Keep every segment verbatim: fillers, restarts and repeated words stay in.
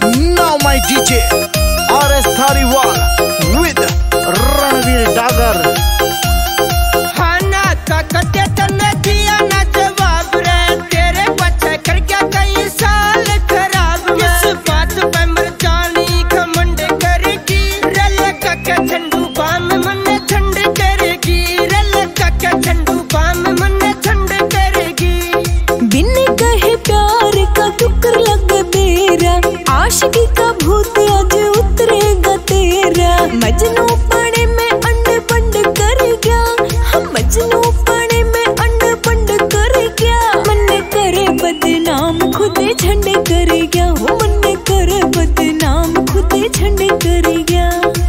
Now my D J R S Thariwal with Ranveer Dagar. खाना का कटे तने दिया ना जवाब रे, तेरे बच्चे कर क्या कई साल खराब। किस बात पे मर जानी घमंड करेगी, रल का क्या ठंडू बाम मन ठंड करेगी, रल का क्या ठंडू बाम मन ठंड करेगी। बिन कहे प्यार का टुकर लग बेरा, आशिकी का भूत आज उतरेगा तेरा। मजनू पानी में अंड बंड कर गया, हम मजनू पानी में अंड बंड कर गया। मन करे बदनाम खुदे झंड कर गया, हो मन करे बदनाम खुदे झंड कर गया।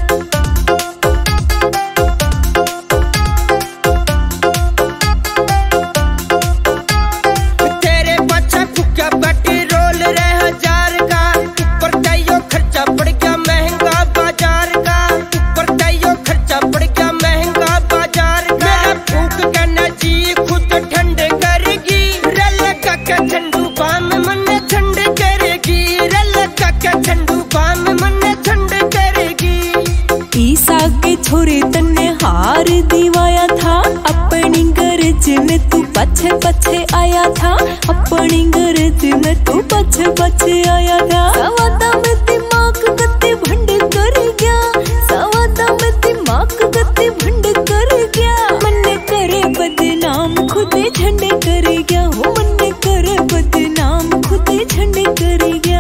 तेरे बच्चा फुक्का बटी रोल रहे हजार का, ऊपर तैयो खर्चा पड़ गया महंगा बाजार का, ऊपर तैयो खर्चा पड़ गया महंगा बाजार का। मेरा फूक करना जी खुद ठंड करेगी, रल का क्या ठंडू बाम मन ठंड करेगी, रल का क्या ठंडू बाम मन ठंड करेगी। ईसा के छोरे तन्ने हार दिवाया था, अपनी गरज में तू पछे पछे आया था, अपनी गरज में तू पछे पछे आया था। सवादा में दिमाग गति भंड कर गया, सवादा में दिमाग गति भंड कर गया। मन करे बदनाम खुदे झंड कर गया, हो मन करे बदनाम खुदे झंड कर गया।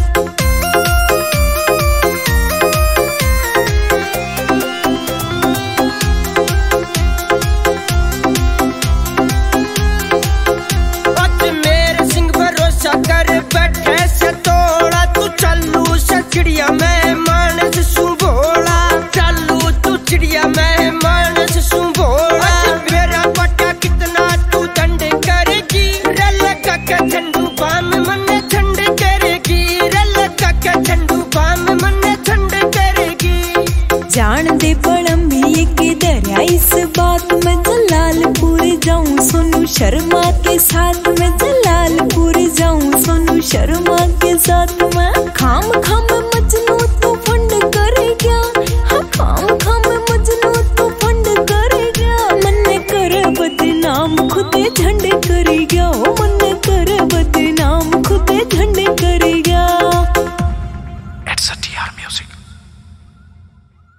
कर बैठे से तोड़ा, तू चलू से चिड़िया में मानस सुबोला, चलू तू चिड़िया में मानस सुबोला। मेरा बटा कितना तू दंड करेगी, रल का क्या ठंडू बाम मन ठंड करेगी, रल का क्या ठंडू बाम मन ठंड करेगी। जान दे पड़म्बी के दरिया इस बात में, जलालपुर जाऊं सोनू शर्मा के साथ में, जलालपुर जाऊं सोनू शर्मा के साथ में। खाम खाम मजनू तो फंड कर गया, हाँ खाम खाम मजनू तो फंड कर गया। मन करे बदनाम खुदे झंड